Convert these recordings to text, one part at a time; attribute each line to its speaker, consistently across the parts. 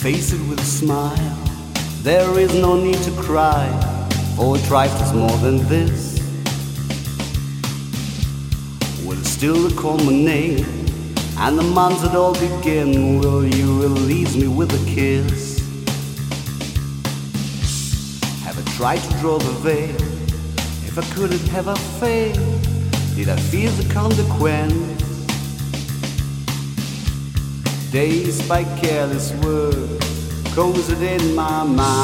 Speaker 1: face it with a smile. There is no need to cry, for trifles more than this will still recall my name, and the months that all begin. Will you release me with a kiss? Have I tried to draw the veil? If I could it ever fail, did I fear the consequence? Dazed by careless words, cozied in my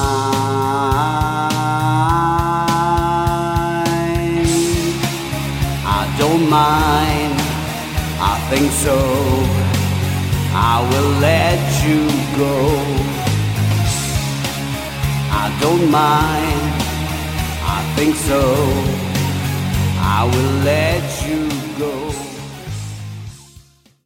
Speaker 1: mind. I don't mind, I think so, I will let you go. I don't mind, I think so, I will let you go.